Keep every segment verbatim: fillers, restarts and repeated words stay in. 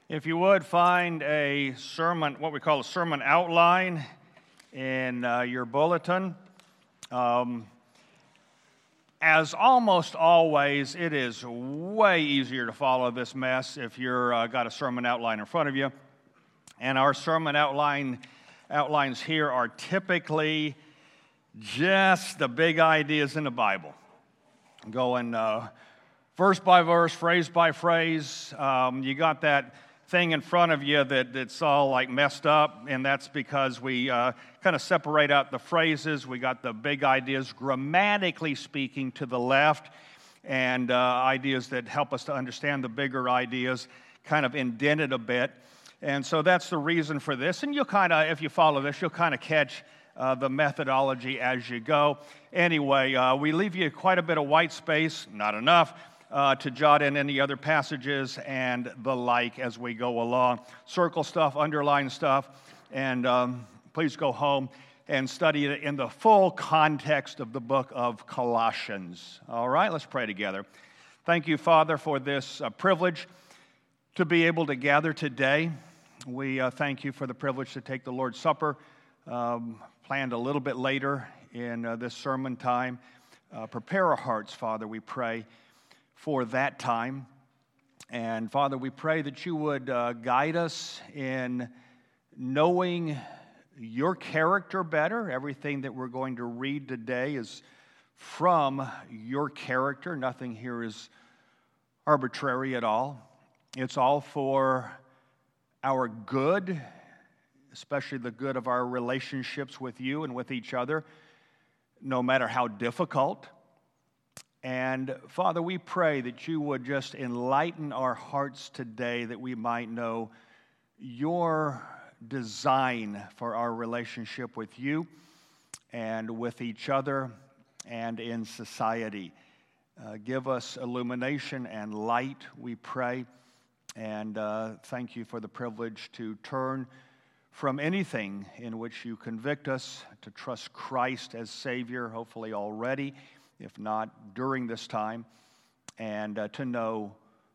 If you would find a sermon, what we call a sermon outline in uh, your bulletin. Um, as almost always, it is way easier to follow this mess if you've uh, got a sermon outline in front of you. And our sermon outline outlines here are typically just the big ideas in the Bible, going uh, verse by verse, phrase by phrase. Um, you got that thing in front of you that it's all like messed up, and that's because we uh, kind of separate out the phrases. We got the big ideas, grammatically speaking, to the left, and uh, ideas that help us to understand the bigger ideas kind of indented a bit. And so that's the reason for this. And you'll kind of, if you follow this, you'll kind of catch uh, the methodology as you go. Anyway, uh, we leave you quite a bit of white space, not enough, Uh, to jot in any other passages and the like as we go along. Circle stuff, underline stuff, and um, please go home and study it in the full context of the book of Colossians. All right, let's pray together. Thank you, Father, for this uh, privilege to be able to gather today. We uh, thank you for the privilege to take the Lord's Supper, um, planned a little bit later in uh, this sermon time. Uh, prepare our hearts, Father, we pray, for that time. And Father, we pray that you would uh, guide us in knowing your character better. Everything that we're going to read today is from your character. Nothing here is arbitrary at all. It's all for our good, especially the good of our relationships with you and with each other, no matter how difficult. And Father, we pray that you would just enlighten our hearts today that we might know your design for our relationship with you and with each other and in society. Uh, give us illumination and light, we pray. And uh, thank you for the privilege to turn from anything in which you convict us, to trust Christ as Savior, hopefully already, if not during this time, and uh, to know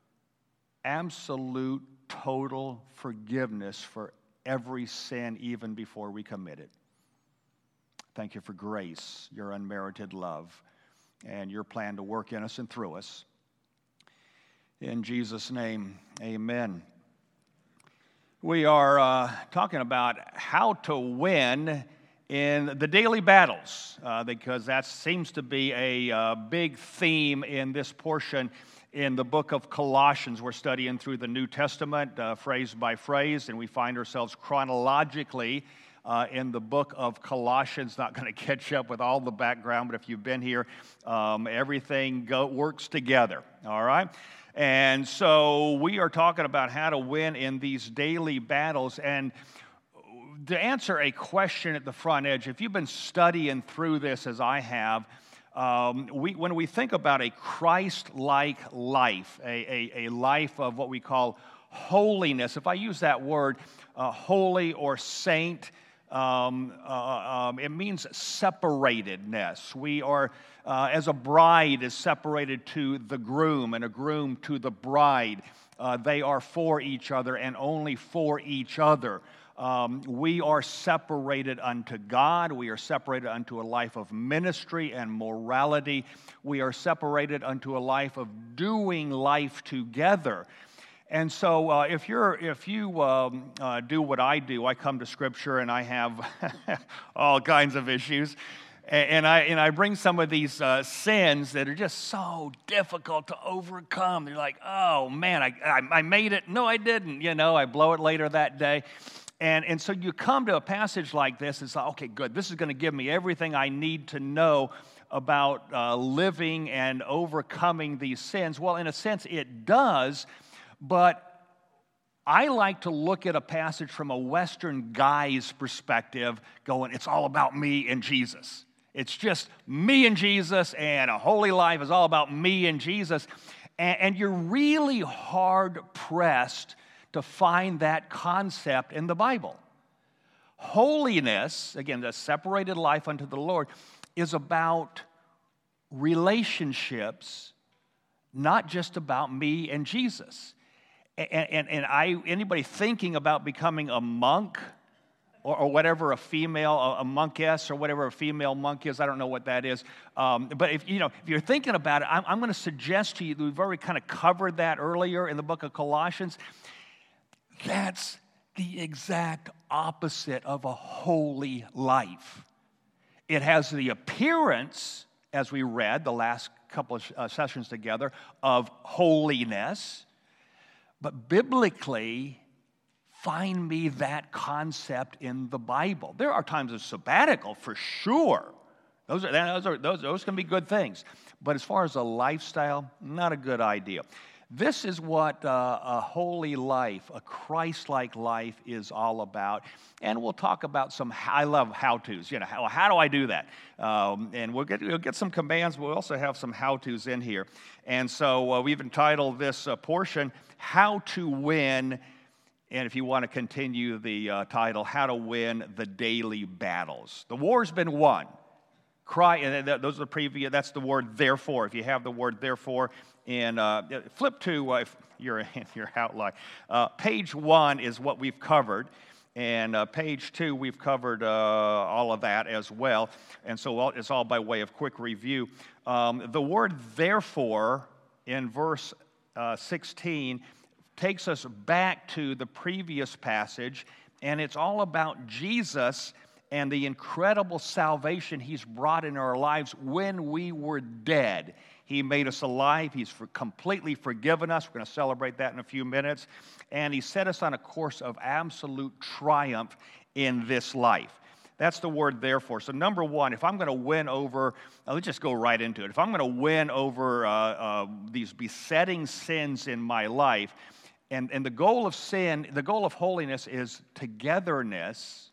absolute, total forgiveness for every sin, even before we commit it. Thank you for grace, your unmerited love, and your plan to work in us and through us. In Jesus' name, amen. We are uh, talking about how to win in the daily battles, uh, because that seems to be a uh, big theme in this portion in the book of Colossians. We're studying through the New Testament, uh, phrase by phrase, and we find ourselves chronologically uh, in the book of Colossians. Not going to catch up with all the background, but if you've been here, um, everything go, works together, all right? And so we are talking about how to win in these daily battles. And to answer a question at the front edge, if you've been studying through this as I have, um, we, when we think about a Christ-like life, a, a, a life of what we call holiness, if I use that word, uh, holy or saint, um, uh, um, it means separatedness. We are, uh, as a bride is separated to the groom and a groom to the bride, uh, they are for each other and only for each other. Um, we are separated unto God. We are separated unto a life of ministry and morality. We are separated unto a life of doing life together. And so uh, if you're, if you um, uh, do what I do, I come to Scripture and I have all kinds of issues. And I, and I bring some of these uh, sins that are just so difficult to overcome. They're like, oh, man, I, I, I made it. No, I didn't. You know, I blow it later that day. And, and so you come to a passage like this and say, okay, good, this is going to give me everything I need to know about uh, living and overcoming these sins. Well, in a sense, it does, but I like to look at a passage from a Western guy's perspective, going, it's all about me and Jesus. It's just me and Jesus, and a holy life is all about me and Jesus. And, and you're really hard-pressed to find that concept in the Bible. Holiness, again, the separated life unto the Lord, is about relationships, not just about me and Jesus. And, and, and I, anybody thinking about becoming a monk or, or whatever a female, a, a monkess or whatever a female monk is, I don't know what that is. Um, but if, you know, if you're thinking about it, I'm, I'm going to suggest to you that we've already kind of covered that earlier in the book of Colossians. That's the exact opposite of a holy life. It has the appearance, as we read the last couple of uh, sessions together, of holiness. But biblically, find me that concept in the Bible. There are times of sabbatical, for sure. Those are, those are those, those can be good things. But as far as a lifestyle, not a good idea. This is what uh, a holy life, a Christ-like life is all about. And we'll talk about some, I love how-tos. You know, how, how do I do that? Um, and we'll get, we'll get some commands. We'll also have some how-tos in here. And so uh, we've entitled this uh, portion, How to Win, and if you want to continue the uh, title, How to Win the Daily Battles. The war's been won. Cry, and those are the previous, that's the word therefore. If you have the word therefore, and uh, flip to, uh, if you're in your outline, uh, page one is what we've covered, and uh, page two, we've covered uh, all of that as well, and so it's all by way of quick review. Um, the word therefore in verse uh, sixteen takes us back to the previous passage, and it's all about Jesus and the incredible salvation he's brought in our lives when we were dead. He made us alive. He's for completely forgiven us. We're going to celebrate that in a few minutes. And he set us on a course of absolute triumph in this life. That's the word therefore. So number one, if I'm going to win over, uh, let's just go right into it. If I'm going to win over uh, uh, these besetting sins in my life, and, and the goal of sin, the goal of holiness is togetherness.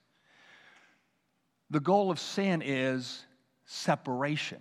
The goal of sin is separation.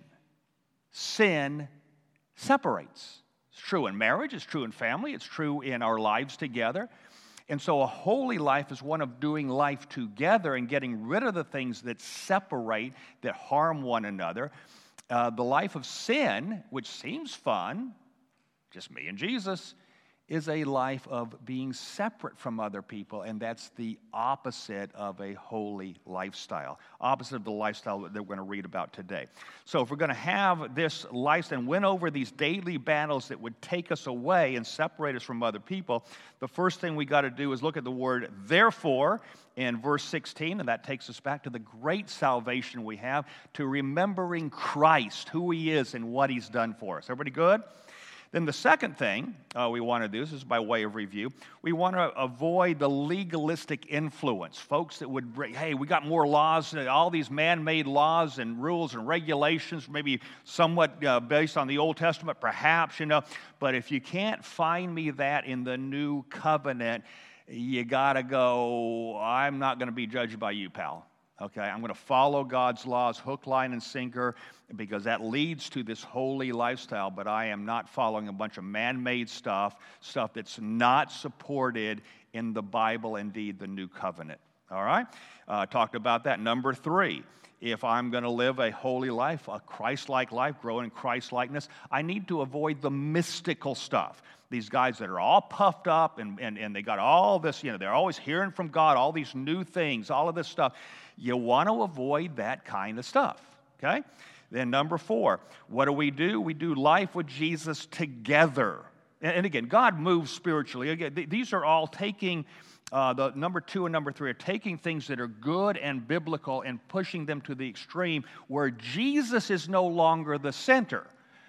Sin separates. It's true in marriage, it's true in family, it's true in our lives together. And so a holy life is one of doing life together and getting rid of the things that separate, that harm one another. Uh, the life of sin, which seems fun, just me and Jesus, is a life of being separate from other people, and that's the opposite of a holy lifestyle, opposite of the lifestyle that we're going to read about today. So if we're going to have this lifestyle and win over these daily battles that would take us away and separate us from other people, the first thing we got to do is look at the word therefore in verse sixteen, and that takes us back to the great salvation we have, to remembering Christ, who he is and what he's done for us. Everybody good? Then the second thing uh, we want to do, this is by way of review, we want to avoid the legalistic influence. Folks that would bring, hey, we got more laws, all these man-made laws and rules and regulations, maybe somewhat uh, based on the Old Testament, perhaps, you know. But if you can't find me that in the new covenant, you got to go, I'm not going to be judged by you, pal. Okay, I'm going to follow God's laws, hook, line, and sinker, because that leads to this holy lifestyle, but I am not following a bunch of man-made stuff, stuff that's not supported in the Bible, indeed, the New Covenant. All right? Uh, talked about that. Number three, if I'm going to live a holy life, a Christ-like life, grow in Christ-likeness, I need to avoid the mystical stuff. These guys that are all puffed up and, and, and they got all this, you know, they're always hearing from God, all these new things, all of this stuff. You want to avoid that kind of stuff, okay? Then number four, what do we do? We do life with Jesus together. And, and again, God moves spiritually. Again, th- these are all taking, uh, the number two and number three are taking things that are good and biblical and pushing them to the extreme where Jesus is no longer the center.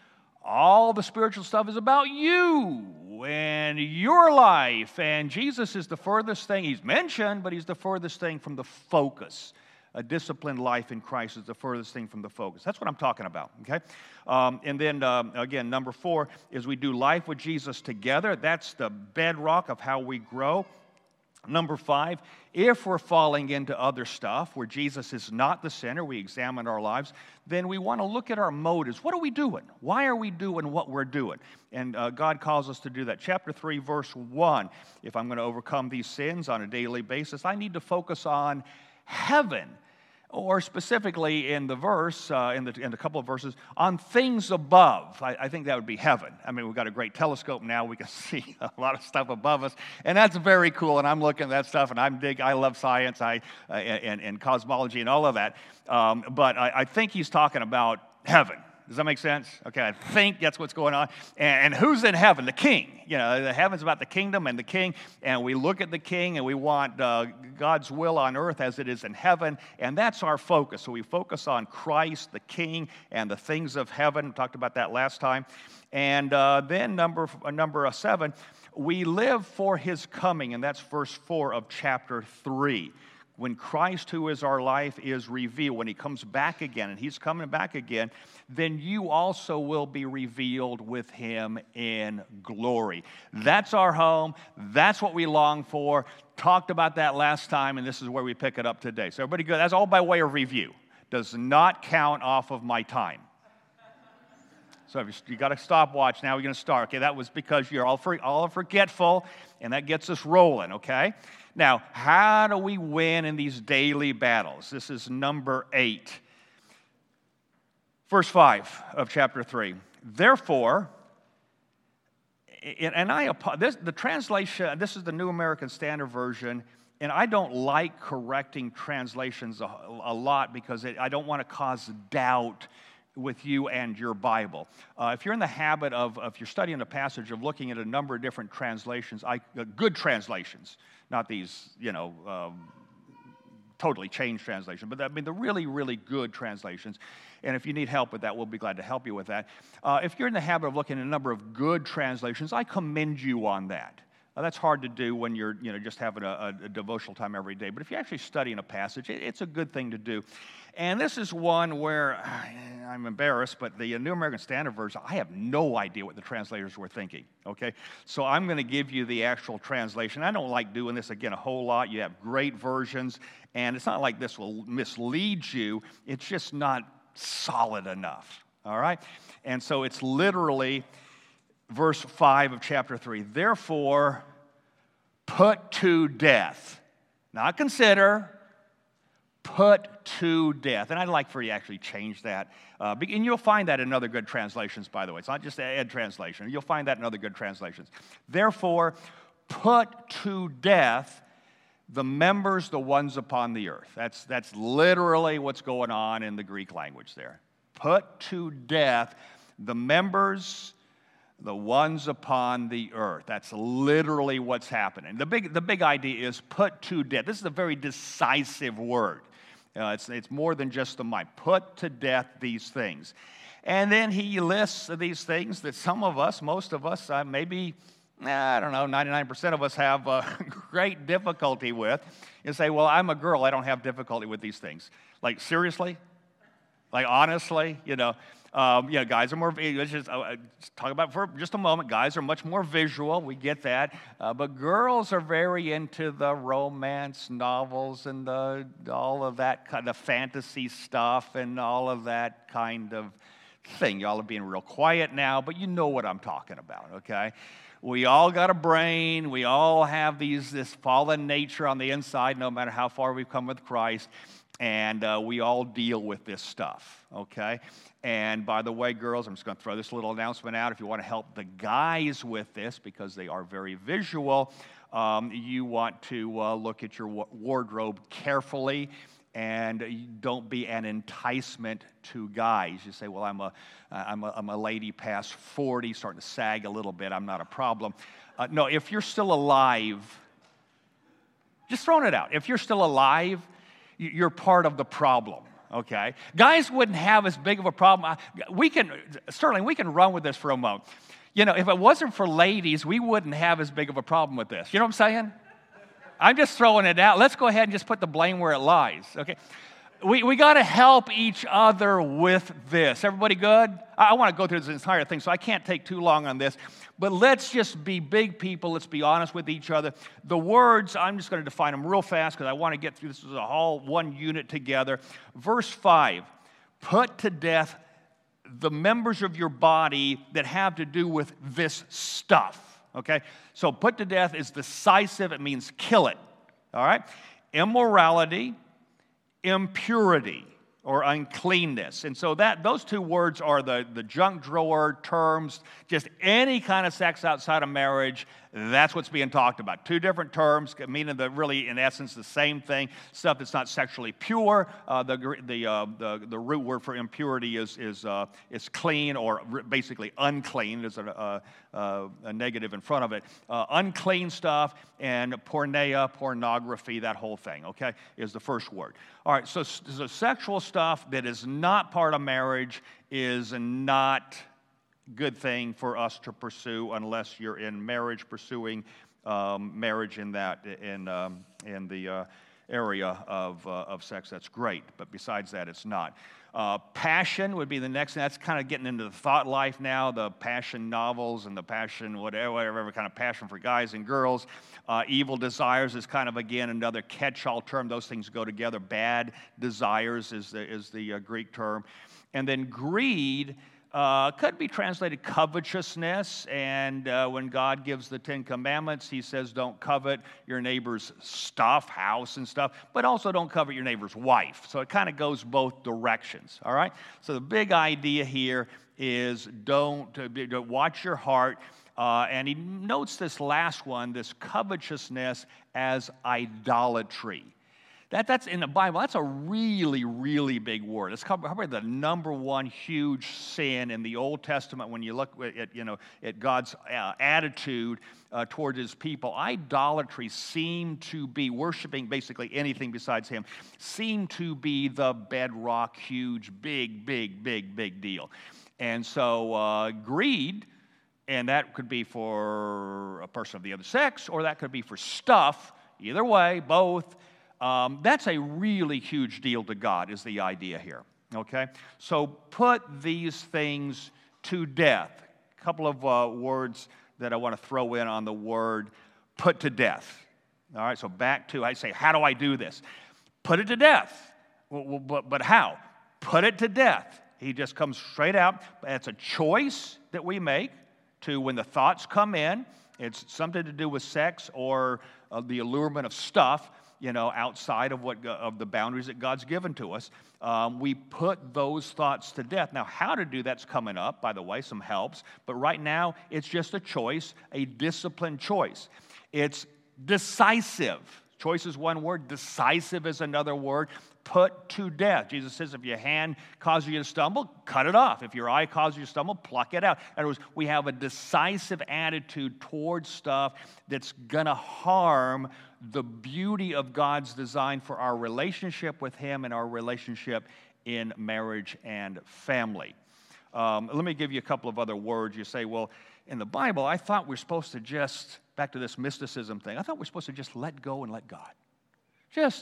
All the spiritual stuff is about you and your life, and Jesus is the furthest thing. He's mentioned, but he's the furthest thing from the focus. A disciplined life in Christ is the furthest thing from the focus. That's what I'm talking about, okay? Um, and then, um, again, number four is we do life with Jesus together. That's the bedrock of how we grow. Number five, if we're falling into other stuff where Jesus is not the center, we examine our lives, then we want to look at our motives. What are we doing? Why are we doing what we're doing? And uh, God calls us to do that. Chapter three, verse one, if I'm going to overcome these sins on a daily basis, I need to focus on heaven. or specifically in the verse, uh, in, the, in a couple of verses, on things above. I, I think that would be heaven. I mean, we've got a great telescope now. We can see a lot of stuff above us, and that's very cool, and I'm looking at that stuff, and I'm dig, I love science I, uh, and, and cosmology and all of that, um, but I, I think he's talking about heaven. Does that make sense? Okay, I think that's what's going on. And, and who's in heaven? The king. You know, the heaven's about the kingdom and the king. And we look at the king and we want uh, God's will on earth as it is in heaven. And that's our focus. So we focus on Christ, the king, and the things of heaven. We talked about that last time. And uh, then number, uh, number seven, we live for his coming. And that's verse four of chapter three. When Christ, who is our life, is revealed, when he comes back again, and he's coming back again, then you also will be revealed with him in glory. That's our home. That's what we long for. Talked about that last time, and this is where we pick it up today. So everybody good? That's all by way of review. Does not count off of my time. So if you, you got a stopwatch, now we're going to start. Okay, that was because you're all, for, all forgetful, and that gets us rolling, okay? Now, how do we win in these daily battles? This is number eight. Verse five of chapter three. Therefore, and I, this, the translation, this is the New American Standard Version, and I don't like correcting translations a, a lot because it, I don't want to cause doubt with you and your Bible. Uh, if you're in the habit of, if you're studying a passage, of looking at a number of different translations, I, uh, good translations, not these, you know, um, totally changed translations, but I mean the really, really good translations. And if you need help with that, we'll be glad to help you with that. Uh, if you're in the habit of looking at a number of good translations, I commend you on that. Uh, that's hard to do when you're, you know, just having a, a devotional time every day. But if you're actually studying a passage, it, it's a good thing to do. And this is one where I'm embarrassed, but the New American Standard Version, I have no idea what the translators were thinking, okay? So I'm going to give you the actual translation. I don't like doing this, again, a whole lot. You have great versions, and it's not like this will mislead you. It's just not solid enough, all right? And so it's literally verse five of chapter three. Therefore, put to death, not consider, put to death. And I'd like for you to actually change that. Uh, and you'll find that in other good translations, by the way. It's not just an Ed translation. You'll find that in other good translations. Therefore, put to death the members, the ones upon the earth. That's, that's literally what's going on in the Greek language there. Put to death the members, the ones upon the earth. That's literally what's happening. The big, the big idea is put to death. This is a very decisive word. Uh, it's, it's more than just the mind. Put to death these things. And then he lists these things that some of us, most of us, uh, maybe, I don't know, ninety-nine percent of us have uh, great difficulty with. You say, well, I'm a girl, I don't have difficulty with these things. Like, seriously? Like, honestly? You know, um, you know, guys are more, let's just uh, talk about it for just a moment. Guys are much more visual, we get that. Uh, but girls are very into the romance novels and the, all of that kind of fantasy stuff and all of that kind of thing. Y'all are being real quiet now, but you know what I'm talking about, okay? We all got a brain. We all have these this fallen nature on the inside, no matter how far we've come with Christ. And uh, we all deal with this stuff, okay? And by the way, girls, I'm just going to throw this little announcement out. If you want to help the guys with this, because they are very visual, um, you want to uh, look at your wardrobe carefully. And don't be an enticement to guys. You say, well, I'm a, I'm a, I'm a lady past forty, starting to sag a little bit. I'm not a problem. Uh, no, if you're still alive, just throwing it out. If you're still alive, you're part of the problem, okay? Guys wouldn't have as big of a problem. We can, Sterling, we can run with this for a moment. You know, if it wasn't for ladies, we wouldn't have as big of a problem with this. You know what I'm saying? I'm just throwing it out. Let's go ahead and just put the blame where it lies, okay? We we got to help each other with this. Everybody good? I, I want to go through this entire thing, so I can't take too long on this. But let's just be big people. Let's be honest with each other. The words, I'm just going to define them real fast because I want to get through this as a whole one unit together. Verse five, put to death the members of your body that have to do with this stuff. Okay, so put to death is decisive. It means kill it, all right? Immorality, impurity or uncleanness. And so that those two words are the, the junk drawer terms, just any kind of sex outside of marriage. That's what's being talked about. Two different terms, meaning the really, in essence, the same thing. Stuff that's not sexually pure. Uh, the the, uh, the the root word for impurity is is uh, is clean, or basically unclean. There's a, a, a negative in front of it. Uh, unclean stuff, and porneia, pornography, that whole thing. Okay, is the first word. All right, so, so sexual stuff that is not part of marriage is not good thing for us to pursue unless you're in marriage, pursuing um, marriage in that in um, in the uh, area of uh, of sex. That's great, but besides that, it's not. Uh, passion would be the next. That's kind of getting into the thought life now. The passion novels and the passion whatever, whatever kind of passion for guys and girls. Uh, evil desires is kind of again another catch-all term. Those things go together. Bad desires is the is the uh, Greek term, and then greed. Uh, could be translated covetousness, and uh, when God gives the Ten Commandments, he says don't covet your neighbor's stuff, house and stuff, but also don't covet your neighbor's wife. So it kind of goes both directions, all right? So the big idea here is don't, uh, don't watch your heart, uh, and he notes this last one, this covetousness as idolatry. That, that's in the Bible. That's a really, really big word. It's probably the number one huge sin in the Old Testament when you look at, you know, at God's uh, attitude uh, towards his people. Idolatry seemed to be, worshiping basically anything besides him, seemed to be the bedrock, huge, big, big, big, big deal. And so uh, greed, and that could be for a person of the other sex, or that could be for stuff, either way, both. Um, that's a really huge deal to God, is the idea here, okay? So put these things to death. A couple of uh, words that I want to throw in on the word put to death. All right, so back to, I say, how do I do this? Put it to death. Well, well, but, but how? Put it to death. He just comes straight out. It's a choice that we make to when the thoughts come in. It's something to do with sex or uh, the allurement of stuff, you know, outside of what of the boundaries that God's given to us. Um, we put those thoughts to death. Now, how to do that's coming up, by the way, some helps. But right now, it's just a choice, a disciplined choice. It's decisive. Choice is one word. Decisive is another word. Put to death. Jesus says if your hand causes you to stumble, cut it off. If your eye causes you to stumble, pluck it out. In other words, we have a decisive attitude towards stuff that's going to harm the beauty of God's design for our relationship with him and our relationship in marriage and family. Um, let me give you a couple of other words. You say, well, in the Bible, I thought we're supposed to just, back to this mysticism thing, I thought we're supposed to just let go and let God. Just,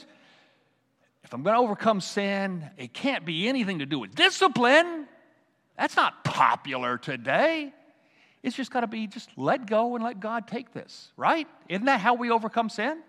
if I'm going to overcome sin, it can't be anything to do with discipline. That's not popular today. It's just got to be just let go and let God take this, right? Isn't that how we overcome sin?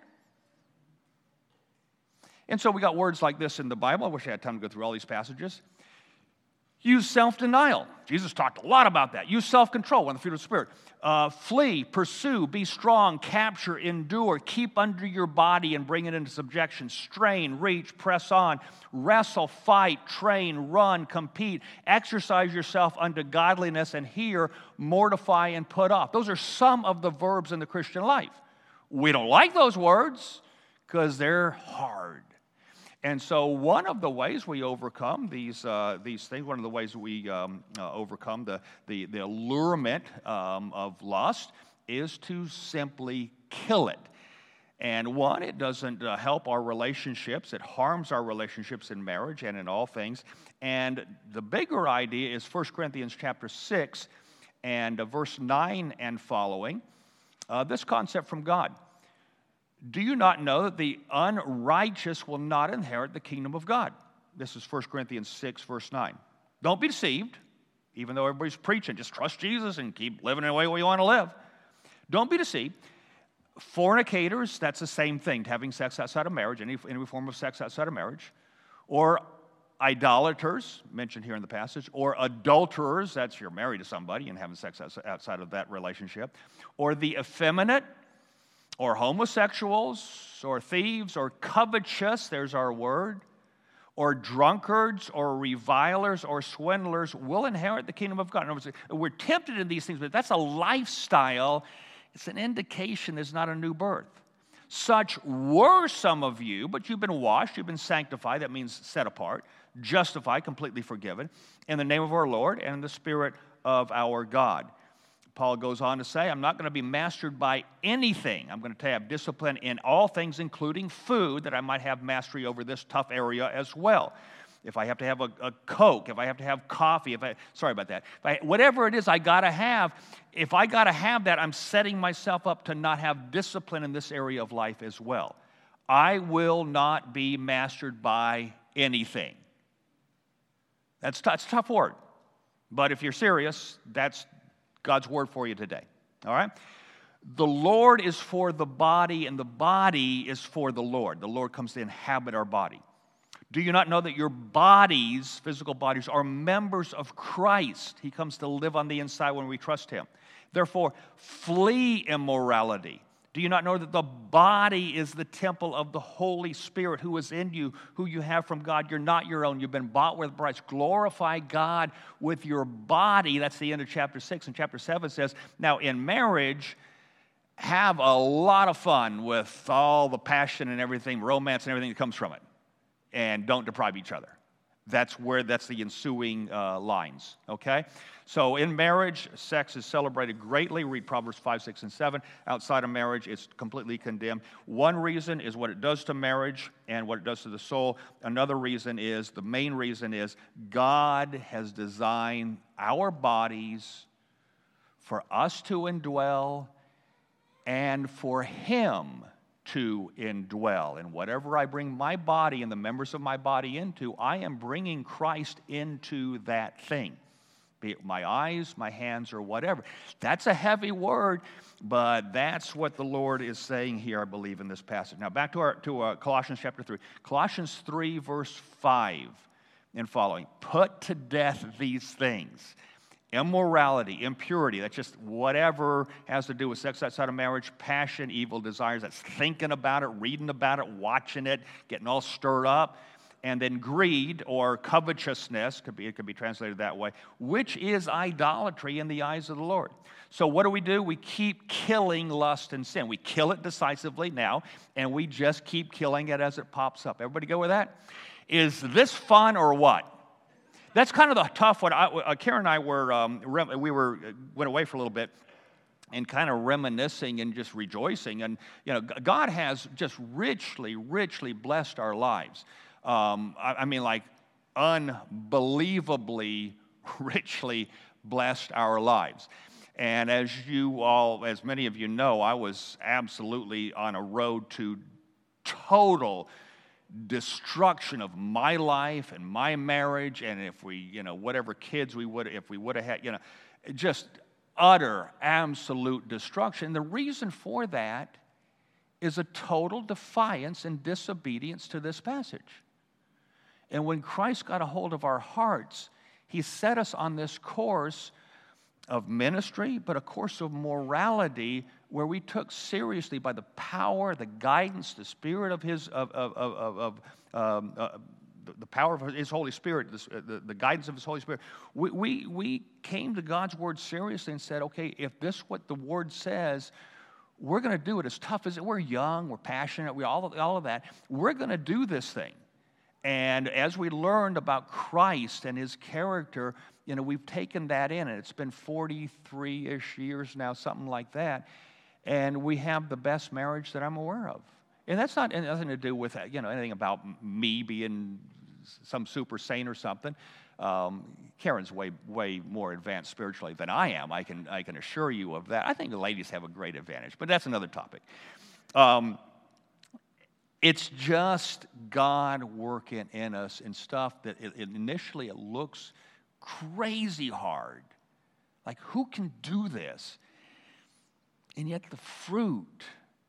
And so we got words like this in the Bible. I wish I had time to go through all these passages. Use self-denial. Jesus talked a lot about that. Use self-control and the fruit of the Spirit. Uh, flee, pursue, be strong, capture, endure, keep under your body and bring it into subjection. Strain, reach, press on, wrestle, fight, train, run, compete. Exercise yourself unto godliness, and here, mortify and put off. Those are some of the verbs in the Christian life. We don't like those words because they're hard. And so one of the ways we overcome these uh, these things, one of the ways we um, uh, overcome the, the, the allurement um, of lust is to simply kill it. And one, it doesn't uh, help our relationships. It harms our relationships in marriage and in all things. And the bigger idea is First Corinthians chapter six and uh, verse nine and following, uh, this concept from God. Do you not know that the unrighteous will not inherit the kingdom of God? This is First Corinthians six, verse nine. Don't be deceived, even though everybody's preaching, just trust Jesus and keep living the way we want to live. Don't be deceived. Fornicators, that's the same thing, having sex outside of marriage, any, any form of sex outside of marriage. Or idolaters, mentioned here in the passage. Or adulterers, that's you're married to somebody and having sex outside of that relationship. Or the effeminate, or homosexuals, or thieves, or covetous, there's our word, or drunkards or revilers or swindlers will inherit the kingdom of God. In other words, we're tempted in these things, but that's a lifestyle. It's an indication there's not a new birth. Such were some of you, but you've been washed, you've been sanctified, that means set apart, justified, completely forgiven, in the name of our Lord and in the Spirit of our God. Paul goes on to say, I'm not going to be mastered by anything. I'm going to have discipline in all things, including food, that I might have mastery over this tough area as well. If I have to have a, a Coke, if I have to have coffee, if I, sorry about that, if I, whatever it is I got to have, if I got to have that, I'm setting myself up to not have discipline in this area of life as well. I will not be mastered by anything. That's, that's a tough word. But if you're serious, that's God's word for you today. All right? The Lord is for the body, and the body is for the Lord. The Lord comes to inhabit our body. Do you not know that your bodies, physical bodies, are members of Christ? He comes to live on the inside when we trust Him. Therefore, flee immorality. Do you not know that the body is the temple of the Holy Spirit who is in you, who you have from God? You're not your own. You've been bought with a price. Glorify God with your body. That's the end of chapter six. And chapter seven says, now in marriage, have a lot of fun with all the passion and everything, romance and everything that comes from it. And don't deprive each other. That's where, that's the ensuing uh, lines, okay? So in marriage, sex is celebrated greatly. Read Proverbs five, six, and seven. Outside of marriage, it's completely condemned. One reason is what it does to marriage and what it does to the soul. Another reason is, the main reason is, God has designed our bodies for us to indwell and for Him to indwell. And whatever I bring my body and the members of my body into, I am bringing Christ into that thing. Be it my eyes, my hands, or whatever. That's a heavy word, but that's what the Lord is saying here, I believe, in this passage. Now, back to, our, to uh, Colossians chapter three. Colossians three, verse five and following. Put to death these things. Immorality, impurity, that's just whatever has to do with sex outside of marriage, passion, evil desires, that's thinking about it, reading about it, watching it, getting all stirred up. And then greed or covetousness, could be, it could be translated that way, which is idolatry in the eyes of the Lord. So what do we do? We keep killing lust and sin. We kill it decisively now, and we just keep killing it as it pops up. Everybody go with that? Is this fun or what? That's kind of the tough one. I, uh, Karen and I were, um, rem- we were, went away for a little bit and kind of reminiscing and just rejoicing. And, you know, God has just richly, richly blessed our lives. Um, I, I mean, like, unbelievably richly blessed our lives. And as you all, as many of you know, I was absolutely on a road to total destruction of my life and my marriage, and if we, you know, whatever kids we would, if we would have had, you know, just utter, absolute destruction. The reason for that is a total defiance and disobedience to this passage. And when Christ got a hold of our hearts, He set us on this course of ministry, but a course of morality where we took seriously by the power, the guidance, the spirit of His, of, of, of, of um, uh, the power of His Holy Spirit, the, the, the guidance of His Holy Spirit. We, we, we came to God's Word seriously and said, okay, if this is what the Word says, we're going to do it as tough as it. We're young, we're passionate, we all, all of that. We're going to do this thing. And as we learned about Christ and His character, you know, we've taken that in, and it's been forty-three-ish years now, something like that, and we have the best marriage that I'm aware of. And that's not nothing to do with, you know, anything about me being some super saint or something. Um, Karen's way, way more advanced spiritually than I am. I can, I can assure you of that. I think the ladies have a great advantage, but that's another topic. Um, It's just God working in us and stuff that it, it initially it looks crazy hard. Like, who can do this? And yet the fruit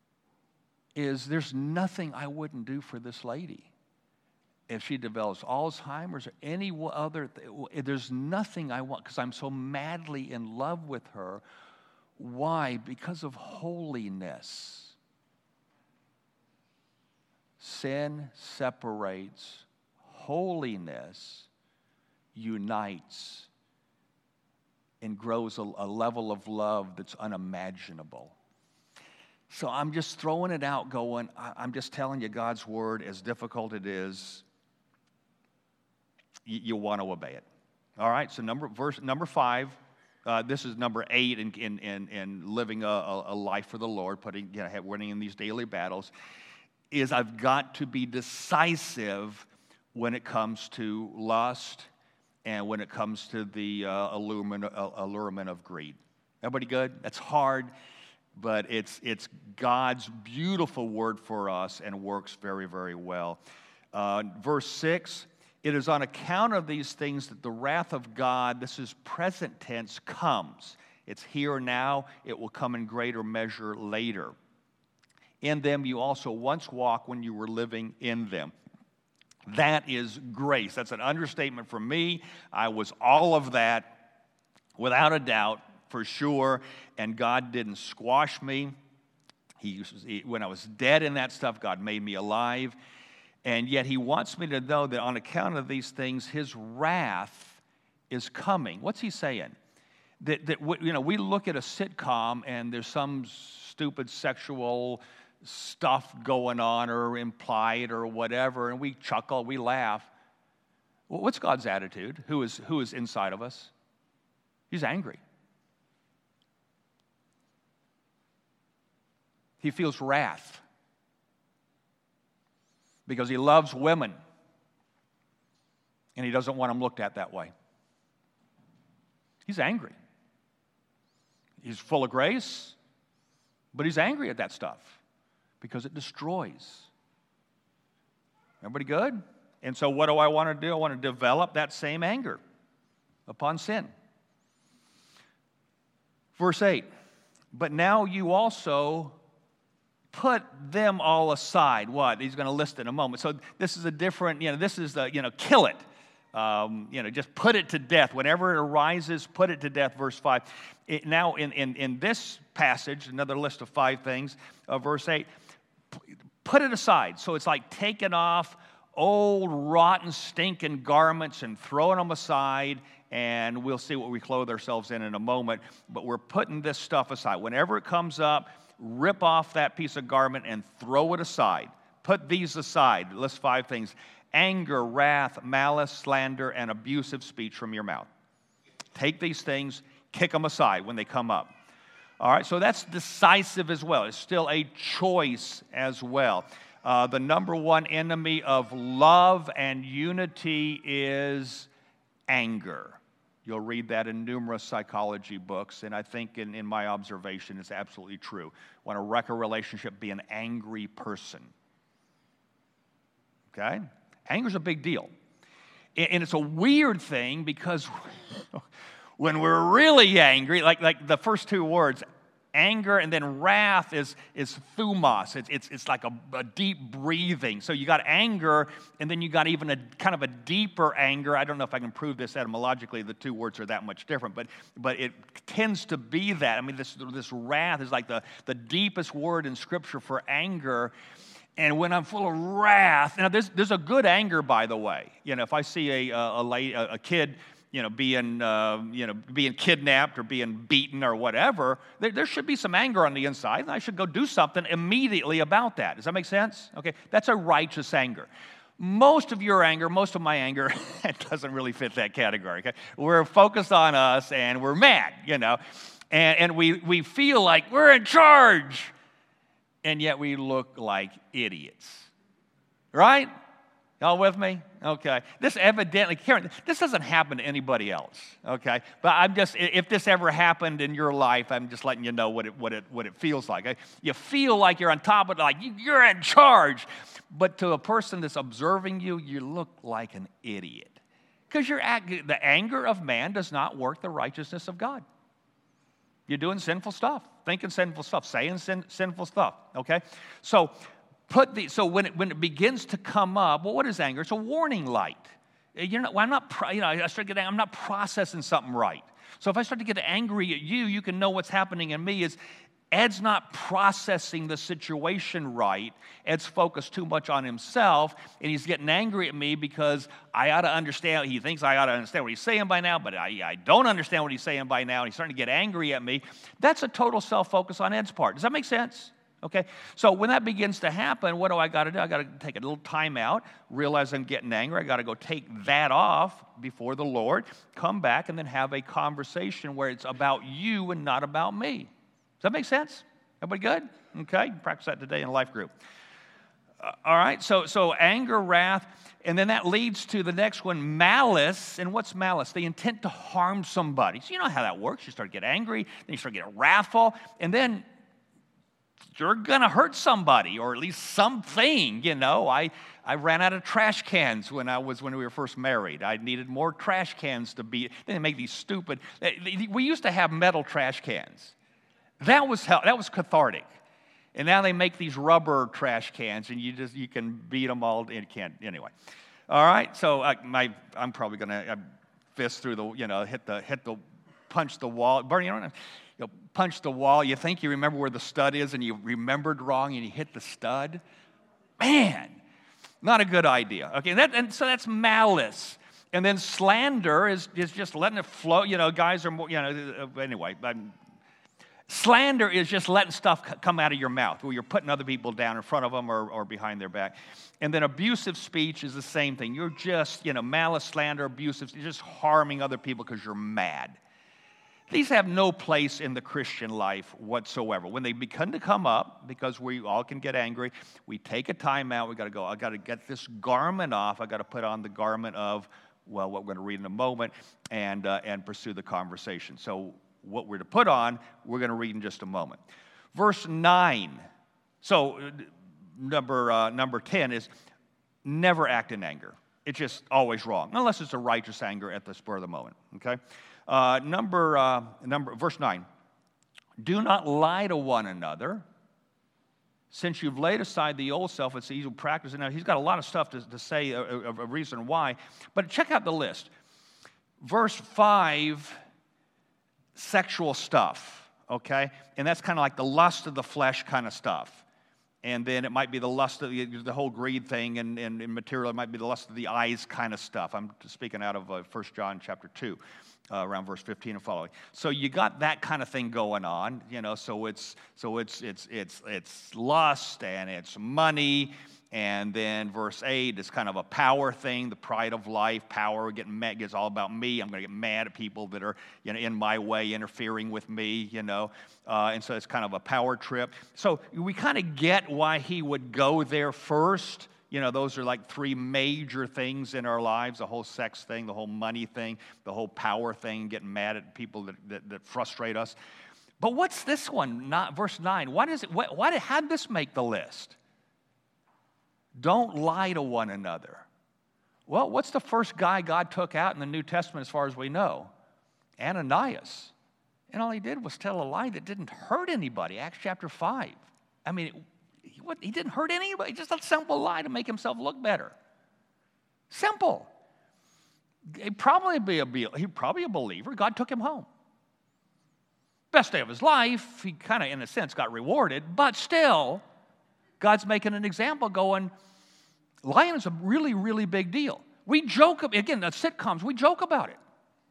is, there's nothing I wouldn't do for this lady. If she develops Alzheimer's or any other, there's nothing I want, because I'm so madly in love with her. Why? Because of holiness. Sin separates, holiness unites and grows a, a level of love that's unimaginable. So I'm just throwing it out going, I, I'm just telling you God's word, as difficult it is, you, you want to obey it. All right, so number verse number five, uh, this is number eight in, in, in, in living a, a life for the Lord, putting, you know, winning in these daily battles, is I've got to be decisive when it comes to lust and when it comes to the uh, allurement, uh, allurement of greed. Everybody good? That's hard, but it's, it's God's beautiful word for us and works very, very well. Uh, verse six, it is on account of these things that the wrath of God, this is present tense, comes. It's here now. It will come in greater measure later. In them you also once walked when you were living in them. That is grace. That's an understatement for me. I was all of that, without a doubt, for sure. And God didn't squash me. He, he, when I was dead in that stuff, God made me alive. And yet He wants me to know that on account of these things, His wrath is coming. What's He saying? That, that you know, we look at a sitcom and there's some stupid sexual stuff going on or implied or whatever, and we chuckle, we laugh. Well, what's God's attitude? Who is, who is inside of us? He's angry. He feels wrath because He loves women and He doesn't want them looked at that way. He's angry. He's full of grace, but He's angry at that stuff because it destroys. Everybody good? And so what do I want to do? I want to develop that same anger upon sin. Verse eight, but now you also put them all aside. What? He's going to list in a moment. So this is a different, you know, this is the, you know, kill it. Um, you know, just put it to death. Whenever it arises, put it to death, verse five. It, now, in, in, in this passage, another list of five things, uh, verse eight, put it aside. So it's like taking off old, rotten, stinking garments and throwing them aside, and we'll see what we clothe ourselves in in a moment. But we're putting this stuff aside. Whenever it comes up, rip off that piece of garment and throw it aside. Put these aside. List five things. Anger, wrath, malice, slander, and abusive speech from your mouth. Take these things, kick them aside when they come up. All right, so that's decisive as well. It's still a choice as well. Uh, the number one enemy of love and unity is anger. You'll read that in numerous psychology books, and I think in, in my observation it's absolutely true. Want to wreck a relationship, be an angry person. Okay? Anger's a big deal. And it's a weird thing because when we're really angry, like, like the first two words, anger and then wrath is, is thumos. It's, it's, it's like a, a deep breathing. So you got anger, and then you got even a kind of a deeper anger. I don't know if I can prove this etymologically. The two words are that much different, but, but it tends to be that. I mean, this, this wrath is like the, the deepest word in Scripture for anger. And when I'm full of wrath, now there's, there's a good anger, by the way. You know, if I see a, a, a, a kid, you know, being, uh, you know, being kidnapped or being beaten or whatever, there, there should be some anger on the inside, and I should go do something immediately about that. Does that make sense? Okay, that's a righteous anger. Most of your anger, most of my anger, it doesn't really fit that category. Okay? We're focused on us, and we're mad, you know, and, and we, we feel like we're in charge. And yet we look like idiots, right? Y'all with me? Okay. This evidently, Karen, this doesn't happen to anybody else, okay? But I'm just, if this ever happened in your life, I'm just letting you know what it, what it, what it feels like. Okay? You feel like you're on top of it, like you're in charge. But to a person that's observing you, you look like an idiot. Because you're the anger of man does not work the righteousness of God. You're doing sinful stuff, thinking sinful stuff, saying sin, sinful stuff, okay? So put the so when it, when it begins to come up, well, what is anger? It's a warning light. You're not, well, I'm not, you know, I start getting, I'm not processing something right. So if I start to get angry at you, you can know what's happening in me is Ed's not processing the situation right. Ed's focused too much on himself, and he's getting angry at me because I ought to understand. He thinks I ought to understand what he's saying by now, but I, I don't understand what he's saying by now, and he's starting to get angry at me. That's a total self-focus on Ed's part. Does that make sense? Okay, so when that begins to happen, what do I got to do? I got to take a little time out, realize I'm getting angry. I got to go take that off before the Lord, come back, and then have a conversation where it's about you and not about me. Does that make sense? Everybody good? Okay, practice that today in a life group. Uh, all right, so so anger, wrath, and then that leads to the next one, malice. And what's malice? The intent to harm somebody. So you know how that works. You start to get angry, then you start to get wrathful, and then you're going to hurt somebody, or at least something, you know. I, I ran out of trash cans when I was when we were first married. I needed more trash cans to be. They make these stupid. We used to have metal trash cans. That was hell, that was cathartic. And now they make these rubber trash cans, and you just you can beat them all. You can't anyway. All right. So uh, my I'm probably going to uh, fist through the you know hit the hit the punch the wall. Bernie, you don't know. You know, punch the wall, you think you remember where the stud is, and you remembered wrong, and you hit the stud. Man, not a good idea. Okay, and, that, and so that's malice. And then slander is, is just letting it flow. You know, guys are more, you know, anyway. I'm, slander is just letting stuff come out of your mouth, where you're putting other people down in front of them or, or behind their back. And then abusive speech is the same thing. You're just, you know, malice, slander, abusive, you're just harming other people because you're mad. These have no place in the Christian life whatsoever. When they begin to come up, because we all can get angry, we take a time out. We got to go, I got to get this garment off. I got to put on the garment of, well, what we're going to read in a moment, and uh, and pursue the conversation. So what we're to put on, we're going to read in just a moment. Verse nine. So number uh, number ten is never act in anger. It's just always wrong, unless it's a righteous anger at the spur of the moment. Okay. Uh, number, uh, number, verse nine, do not lie to one another, since you've laid aside the old self, it's the evil practice. Now, he's got a lot of stuff to, to say, a, a, a reason why, but check out the list. Verse five, sexual stuff, okay? And that's kind of like the lust of the flesh kind of stuff. And then it might be the lust of the, the whole greed thing, and, and, and material, it might be the lust of the eyes kind of stuff. I'm speaking out of uh, First John chapter two. Uh, around verse fifteen and following. So you got that kind of thing going on, you know. So it's so it's it's it's it's lust and it's money, and then verse eight is kind of a power thing, the pride of life, power. Getting mad, it's all about me. I'm going to get mad at people that are you know in my way, interfering with me, you know. Uh, and so it's kind of a power trip. So we kind of get why he would go there first. You know, those are like three major things in our lives, the whole sex thing, the whole money thing, the whole power thing, getting mad at people that, that, that frustrate us. But what's this one, not, verse nine? Why does it, why, why, how did this make the list? Don't lie to one another. Well, what's the first guy God took out in the New Testament as far as we know? Ananias. And all he did was tell a lie that didn't hurt anybody, Acts chapter five. I mean, it, He, what, he didn't hurt anybody. Just a simple lie to make himself look better. Simple. He'd probably be a, he'd probably a believer. God took him home. Best day of his life. He kind of, in a sense, got rewarded. But still, God's making an example going, lying is a really, really big deal. We joke, again, the sitcoms, we joke about it.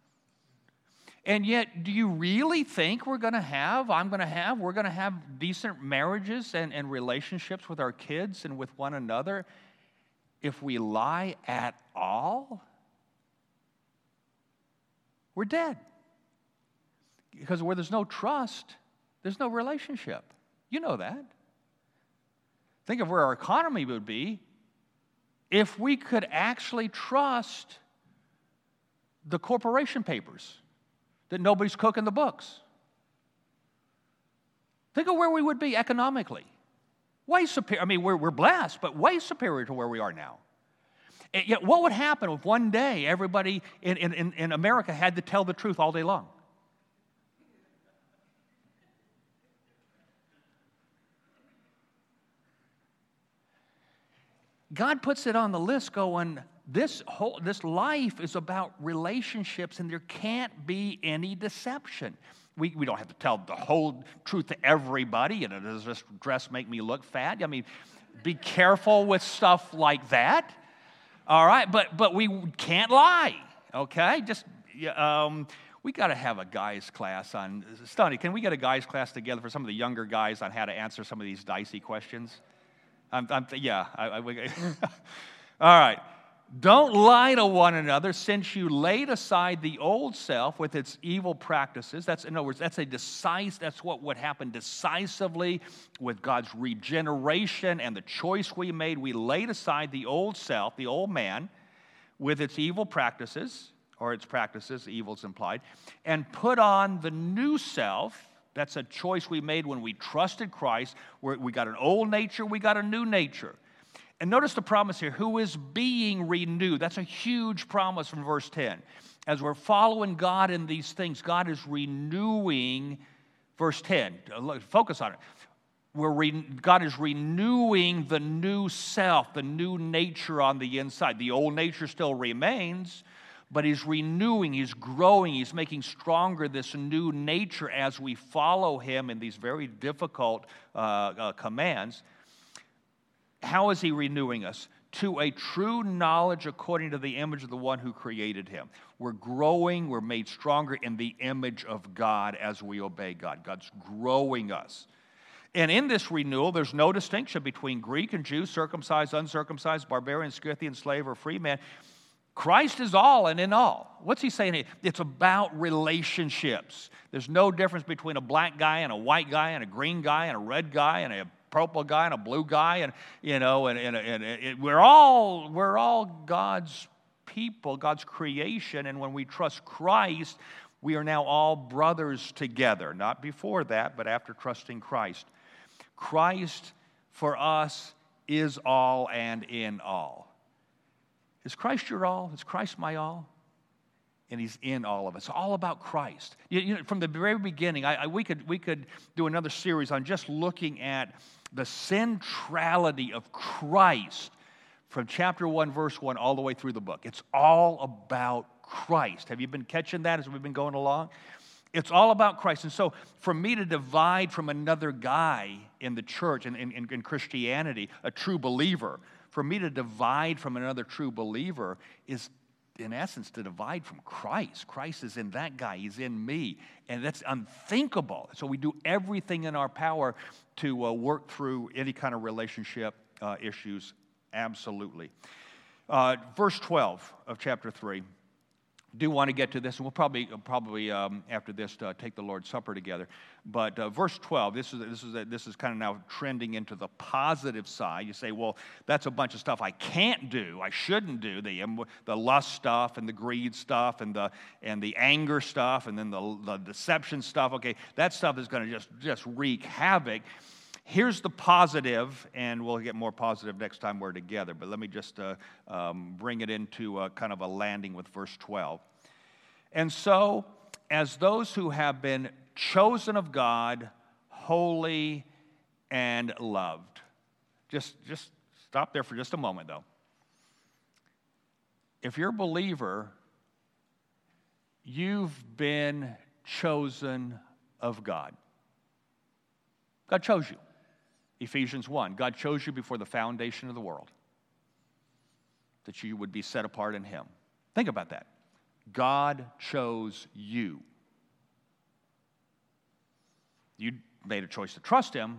And yet, do you really think we're going to have, I'm going to have, we're going to have decent marriages and, and relationships with our kids and with one another if we lie at all? We're dead. Because where there's no trust, there's no relationship. You know that. Think of where our economy would be if we could actually trust the corporation papers. That nobody's cooking the books. Think of where we would be economically. Way superior. I mean, we're, we're blessed, but way superior to where we are now. And yet, what would happen if one day everybody in, in, in America had to tell the truth all day long? God puts it on the list going, This whole this life is about relationships, and there can't be any deception. We, we don't have to tell the whole truth to everybody. You know, does this dress make me look fat? I mean, be careful with stuff like that. All right, but but we can't lie. Okay, just um, we got to have a guys class on. Stunny, can we get a guys class together for some of the younger guys on how to answer some of these dicey questions? I'm, I'm yeah. I, I, we, all right. Don't lie to one another, since you laid aside the old self with its evil practices. That's, in other words, that's a decisive, that's what would happen decisively with God's regeneration and the choice we made. We laid aside the old self, the old man, with its evil practices, or its practices, evil's implied, and put on the new self. That's a choice we made when we trusted Christ. Where we got an old nature, we got a new nature. And notice the promise here, who is being renewed. That's a huge promise from verse ten. As we're following God in these things, God is renewing, verse ten, focus on it. We're re, God is renewing the new self, the new nature on the inside. The old nature still remains, but he's renewing, he's growing, he's making stronger this new nature as we follow him in these very difficult uh, uh, commands. How is he renewing us? To a true knowledge according to the image of the one who created him. We're growing, we're made stronger in the image of God as we obey God. God's growing us. And in this renewal, there's no distinction between Greek and Jew, circumcised, uncircumcised, barbarian, Scythian, slave, or free man. Christ is all and in all. What's he saying here? It's about relationships. There's no difference between a black guy and a white guy and a green guy and a red guy and a purple guy and a blue guy, and you know, and, and, and it, we're all we're all God's people, God's creation, and when we trust Christ, we are now all brothers together. Not before that, but after trusting Christ. Christ for us is all and in all. Is Christ your all? Is Christ my all? And he's in all of us. It's all about Christ. You, you know, from the very beginning, I, I, we could we could do another series on just looking at the centrality of Christ from chapter one, verse one, all the way through the book. It's all about Christ. Have you been catching that as we've been going along? It's all about Christ. And so for me to divide from another guy in the church and in, in, in Christianity, a true believer, for me to divide from another true believer is, in essence, to divide from Christ. Christ is in that guy. He's in me. And that's unthinkable. So we do everything in our power to uh, work through any kind of relationship uh, issues. Absolutely. Uh, verse twelve of chapter three. Do want to get to this, and we'll probably probably um, after this uh, take the Lord's Supper together. But uh, verse twelve, this is this is this is kind of now trending into the positive side. You say, well, that's a bunch of stuff I can't do, I shouldn't do, the the lust stuff and the greed stuff and the and the anger stuff and then the the deception stuff. Okay, that stuff is going to just just wreak havoc. Here's the positive, and we'll get more positive next time we're together, but let me just uh, um, bring it into uh, kind of a landing with verse twelve. And so, as those who have been chosen of God, holy and loved. Just, just stop there for just a moment, though. If you're a believer, you've been chosen of God. God chose you. Ephesians one, God chose you before the foundation of the world, that you would be set apart in him. Think about that. God chose you. You made a choice to trust him,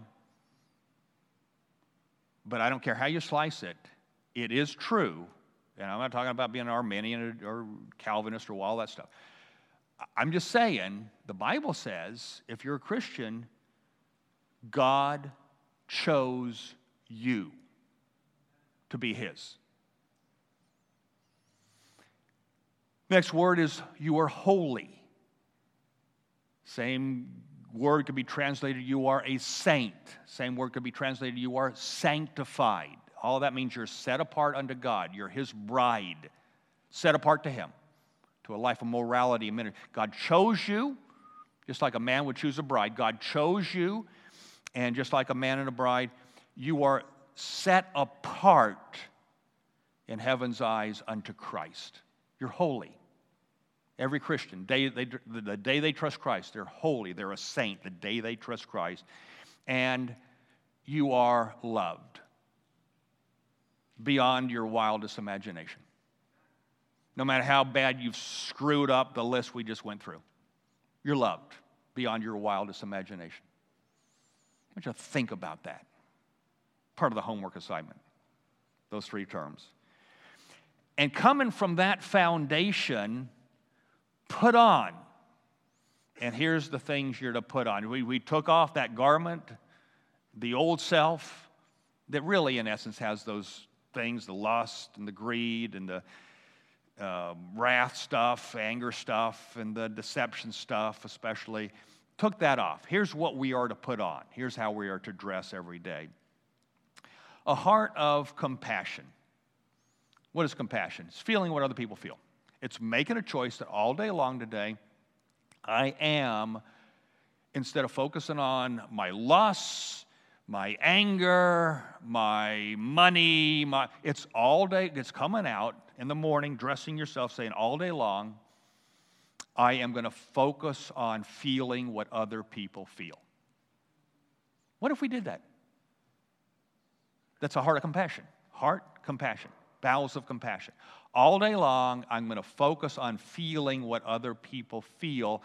but I don't care how you slice it, it is true, and I'm not talking about being an Arminian or Calvinist or all that stuff. I'm just saying, the Bible says, if you're a Christian, God chose you to be his. Next word is you are holy. Same word could be translated you are a saint. Same word could be translated you are sanctified. All that means you're set apart unto God. You're his bride, set apart to him, to a life of morality and ministry. God chose you, just like a man would choose a bride. God chose you. And just like a man and a bride, you are set apart in heaven's eyes unto Christ. You're holy. Every Christian, day they, the day they trust Christ, they're holy, they're a saint, the day they trust Christ. And you are loved beyond your wildest imagination. No matter how bad you've screwed up the list we just went through, you're loved beyond your wildest imagination. I want you to think about that. Part of the homework assignment, those three terms. And coming from that foundation, put on. And here's the things you're to put on. We, we took off that garment, the old self, that really, in essence, has those things, the lust and the greed and the uh, wrath stuff, anger stuff, and the deception stuff especially. Took that off. Here's what we are to put on. Here's how we are to dress every day. A heart of compassion. What is compassion? It's feeling what other people feel. It's making a choice that all day long today, I am, instead of focusing on my lusts, my anger, my money, my, it's all day, it's coming out in the morning, dressing yourself, saying all day long, I am going to focus on feeling what other people feel. What if we did that? That's a heart of compassion. Heart, compassion. Bowels of compassion. All day long, I'm going to focus on feeling what other people feel.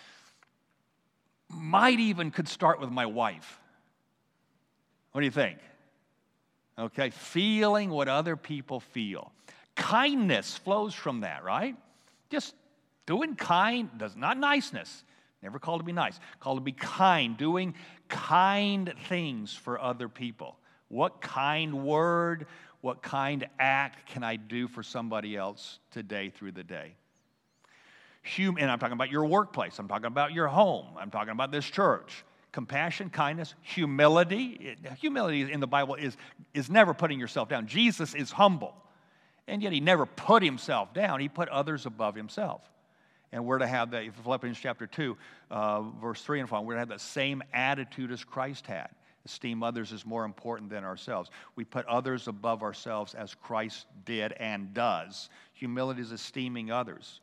Might even could start with my wife. What do you think? Okay, feeling what other people feel. Kindness flows from that, right? Just doing kind, does not niceness. Never called to be nice. Called to be kind. Doing kind things for other people. What kind word, what kind act can I do for somebody else today through the day? Hum- and I'm talking about your workplace. I'm talking about your home. I'm talking about this church. Compassion, kindness, humility. Humility in the Bible is, is never putting yourself down. Jesus is humble. And yet he never put himself down. He put others above himself. And we're to have that, Philippians chapter two, uh, verse three and following, we're to have that same attitude as Christ had. Esteem others as more important than ourselves. We put others above ourselves as Christ did and does. Humility is esteeming others.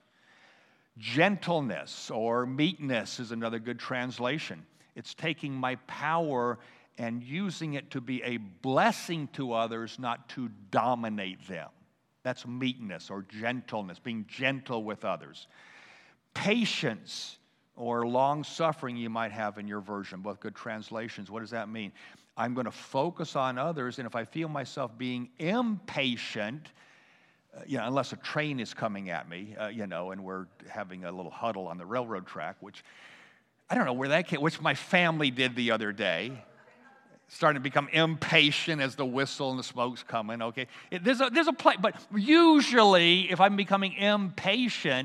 Gentleness or meekness is another good translation. It's taking my power and using it to be a blessing to others, not to dominate them. That's meekness or gentleness, being gentle with others. Patience or long-suffering you might have in your version, both good translations. What does that mean? I'm going to focus on others, and if I feel myself being impatient, uh, you know, unless a train is coming at me, uh, you know, and we're having a little huddle on the railroad track, which I don't know where that came, which my family did the other day. Starting to become impatient as the whistle and the smoke's coming, okay? It, there's a, there's a place, but usually if I'm becoming impatient,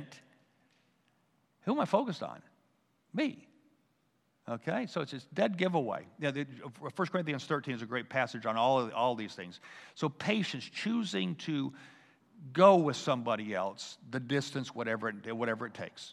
who am I focused on? Me. Okay, so it's this dead giveaway. Yeah, the, First Corinthians thirteen is a great passage on all of, all these things. So patience, choosing to go with somebody else, the distance, whatever it, whatever it takes.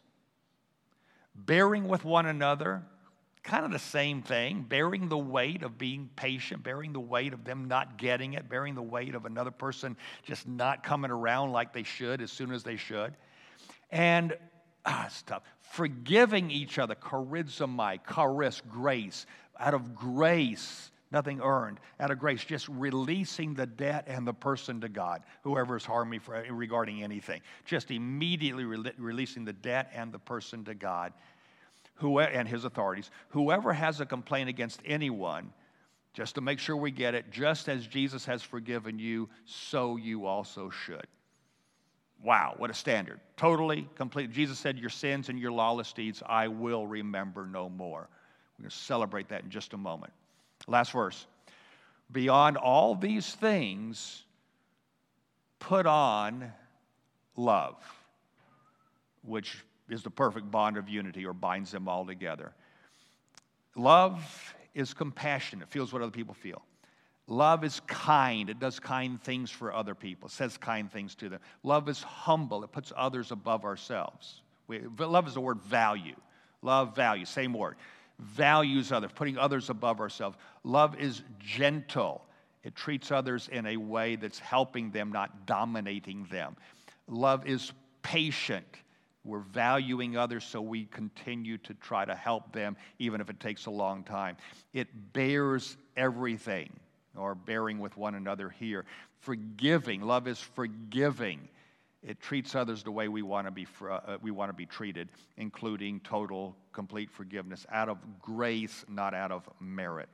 Bearing with one another, kind of the same thing. Bearing the weight of being patient, bearing the weight of them not getting it, bearing the weight of another person just not coming around like they should as soon as they should. And Ah, it's tough. Forgiving each other, charizomai, charis, grace. Out of grace, nothing earned. Out of grace, just releasing the debt and the person to God, whoever has harmed me for, regarding anything. Just immediately re- releasing the debt and the person to God who, and his authorities. Whoever has a complaint against anyone, just to make sure we get it, just as Jesus has forgiven you, so you also should. Wow, what a standard. Totally, complete. Jesus said, your sins and your lawless deeds I will remember no more. We're going to celebrate that in just a moment. Last verse. Beyond all these things, put on love, which is the perfect bond of unity or binds them all together. Love is compassion. It feels what other people feel. Love is kind. It does kind things for other people. It says kind things to them. Love is humble. It puts others above ourselves. We, love is the word value. Love, value, same word. Values others, putting others above ourselves. Love is gentle. It treats others in a way that's helping them, not dominating them. Love is patient. We're valuing others, so we continue to try to help them, even if it takes a long time. It bears everything, or bearing with one another here. Forgiving, love is forgiving. It treats others the way we want to be uh, we want to be treated, including total, complete forgiveness, out of grace, not out of merit.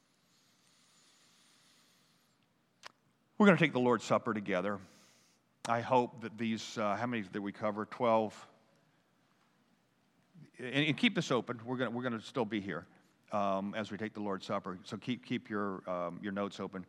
We're going to take the Lord's Supper together. I hope that these, uh, how many did we cover? twelve. And, and keep this open. We're going we're going to still be here um, as we take the Lord's Supper. So keep keep your um, your notes open.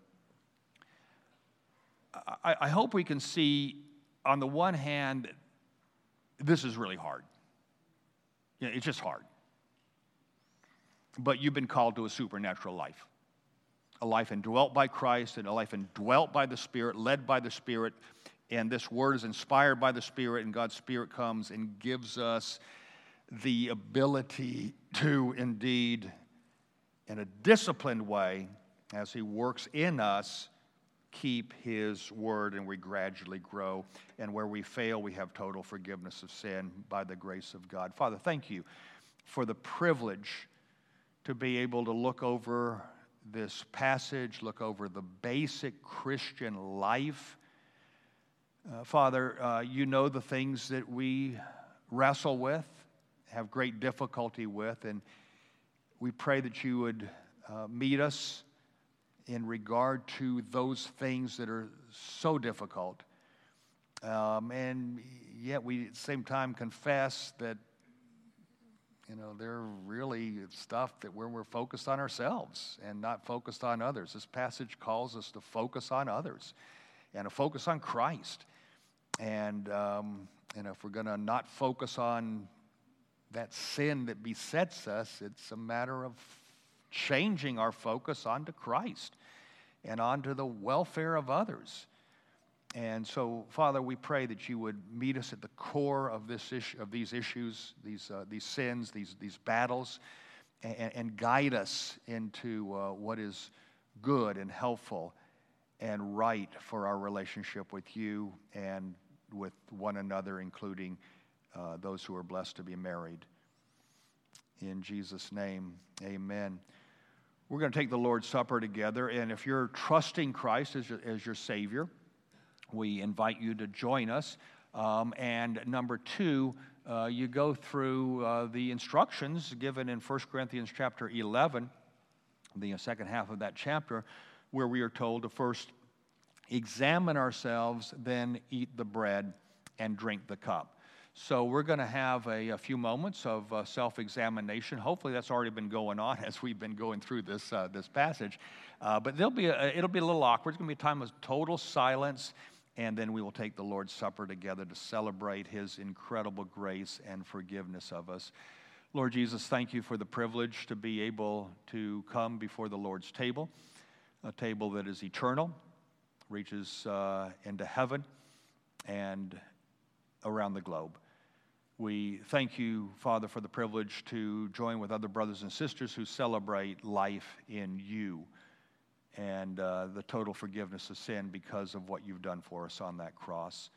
I, I hope we can see, on the one hand, this is really hard. You know, it's just hard. But you've been called to a supernatural life. A life indwelt by Christ, and a life indwelt by the Spirit, led by the Spirit. And this word is inspired by the Spirit, and God's Spirit comes and gives us the ability to indeed, in a disciplined way, as He works in us, keep His word, and we gradually grow. And where we fail, we have total forgiveness of sin by the grace of God. Father, thank you for the privilege to be able to look over this passage, look over the basic Christian life. Uh, Father, uh, you know the things that we wrestle with, have great difficulty with, and we pray that you would uh, meet us in regard to those things that are so difficult. Um, and yet we at the same time confess that, you know, they're really stuff that where we're focused on ourselves and not focused on others. This passage calls us to focus on others and to focus on Christ. And, um, and if we're going to not focus on that sin that besets us, it's a matter of changing our focus onto Christ and onto the welfare of others. And so, Father, we pray that you would meet us at the core of this issue, of these issues, these uh, these sins, these these battles, and, and guide us into uh, what is good and helpful and right for our relationship with you and with one another, including uh, those who are blessed to be married. In Jesus' name, amen. We're going to take the Lord's Supper together, and if you're trusting Christ as your, as your Savior, we invite you to join us. Um, and number two, uh, you go through uh, the instructions given in First Corinthians chapter eleven, the second half of that chapter, where we are told to first examine ourselves, then eat the bread and drink the cup. So we're going to have a, a few moments of uh, self-examination. Hopefully that's already been going on as we've been going through this uh, this passage. Uh, but there'll be a, it'll be a little awkward. It's going to be a time of total silence, and then we will take the Lord's Supper together to celebrate His incredible grace and forgiveness of us. Lord Jesus, thank you for the privilege to be able to come before the Lord's table, a table that is eternal, reaches uh, into heaven and around the globe. We thank you, Father, for the privilege to join with other brothers and sisters who celebrate life in you and uh, the total forgiveness of sin because of what you've done for us on that cross.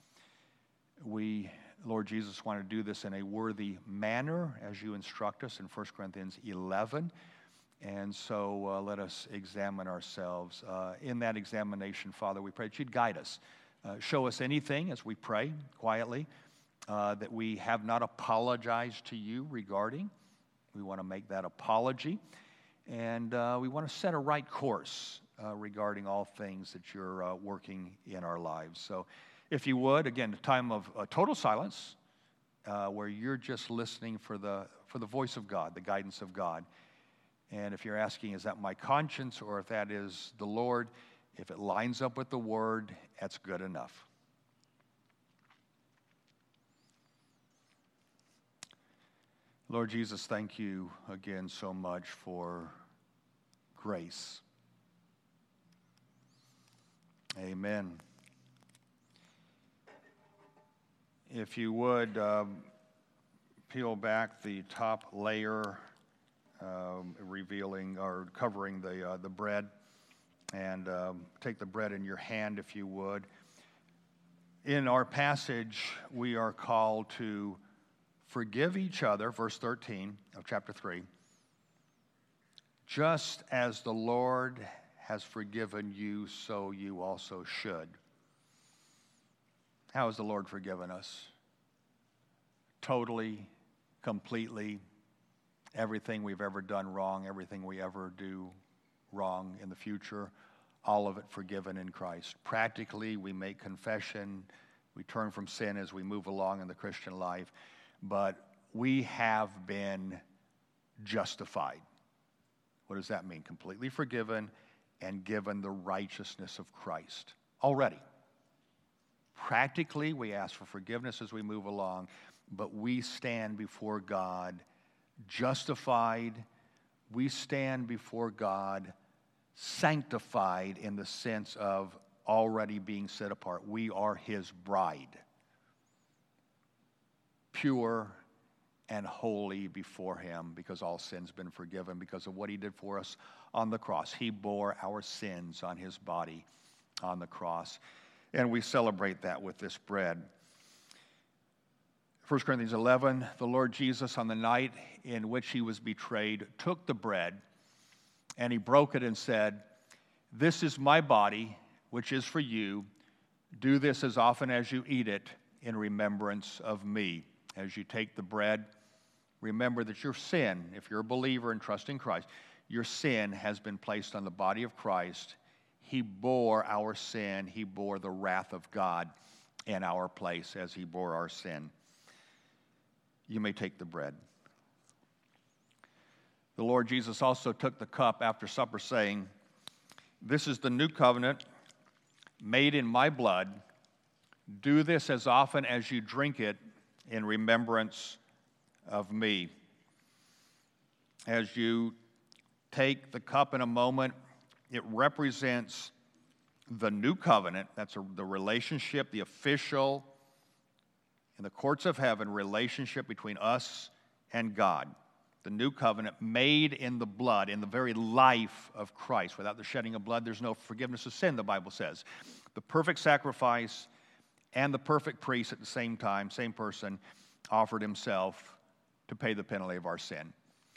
We, Lord Jesus, want to do this in a worthy manner as you instruct us in First Corinthians eleven. And so uh, let us examine ourselves. Uh, in that examination, Father, we pray that you'd guide us. Uh, show us anything as we pray quietly uh, that we have not apologized to you regarding. We want to make that apology. And uh, we want to set a right course uh, regarding all things that you're uh, working in our lives. So if you would, again, a time of uh, total silence uh, where you're just listening for the, for the voice of God, the guidance of God. And if you're asking, is that my conscience or if that is the Lord, if it lines up with the Word, that's good enough. Lord Jesus, thank you again so much for grace. Amen. If you would, um, peel back the top layer, um, revealing or covering the, uh, the bread, and um, take the bread in your hand, if you would. In our passage, we are called to forgive each other, verse thirteen of chapter three, just as the Lord has forgiven you, so you also should. How has the Lord forgiven us? Totally, completely, everything we've ever done wrong, everything we ever do wrong in the future, all of it forgiven in Christ. Practically, we make confession, we turn from sin as we move along in the Christian life, but we have been justified. What does that mean? Completely forgiven and given the righteousness of Christ already. Practically, we ask for forgiveness as we move along, but we stand before God justified. We stand before God sanctified in the sense of already being set apart. We are His bride, pure and holy before Him, because all sin's been forgiven because of what He did for us on the cross. He bore our sins on His body on the cross, and we celebrate that with this bread. First Corinthians eleven, the Lord Jesus, on the night in which He was betrayed, took the bread, and He broke it and said, "This is my body, which is for you. Do this as often as you eat it in remembrance of me." As you take the bread, remember that your sin, if you're a believer and trust in Christ, your sin has been placed on the body of Christ. He bore our sin. He bore the wrath of God in our place as He bore our sin. You may take the bread. The Lord Jesus also took the cup after supper, saying, "This is the new covenant made in my blood. Do this as often as you drink it in remembrance of me." As you take the cup in a moment, it represents the new covenant. That's a, the relationship, the official, in the courts of heaven, relationship between us and God. The new covenant made in the blood, in the very life of Christ. Without the shedding of blood, there's no forgiveness of sin, the Bible says. The perfect sacrifice and the perfect priest at the same time, same person, offered Himself to pay the penalty of our sin.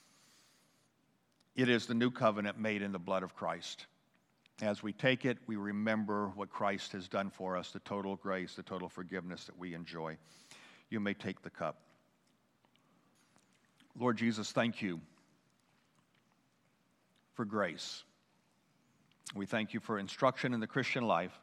It is the new covenant made in the blood of Christ. As we take it, we remember what Christ has done for us, the total grace, the total forgiveness that we enjoy. You may take the cup. Lord Jesus, thank You for grace. We thank You for instruction in the Christian life.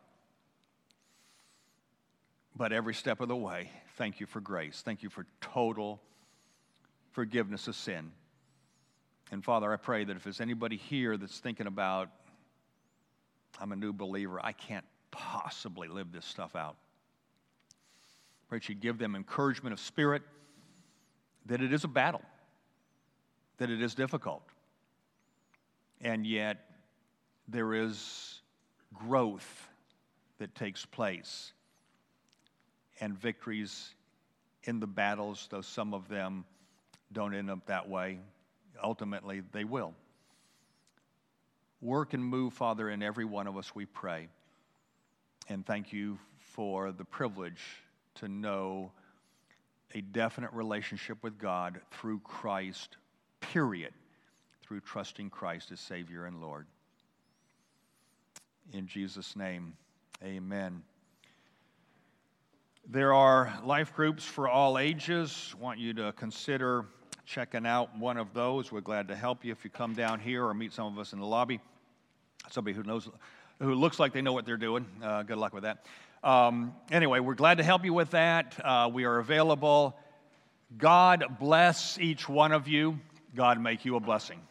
But every step of the way, thank You for grace. Thank You for total forgiveness of sin. And Father, I pray that if there's anybody here that's thinking about, I'm a new believer, I can't possibly live this stuff out, I pray that You give them encouragement of spirit, that it is a battle, that it is difficult, and yet there is growth that takes place and victories in the battles, though some of them don't end up that way. Ultimately, they will. Work and move, Father, in every one of us, we pray. And thank You for the privilege to know a definite relationship with God through Christ, period, through trusting Christ as Savior and Lord. In Jesus' name, amen. There are life groups for all ages. I want you to consider checking out one of those. We're glad to help you if you come down here or meet some of us in the lobby. Somebody who knows, who looks like they know what they're doing. Uh, good luck with that. Um, anyway, we're glad to help you with that. Uh, we are available. God bless each one of you. God make you a blessing.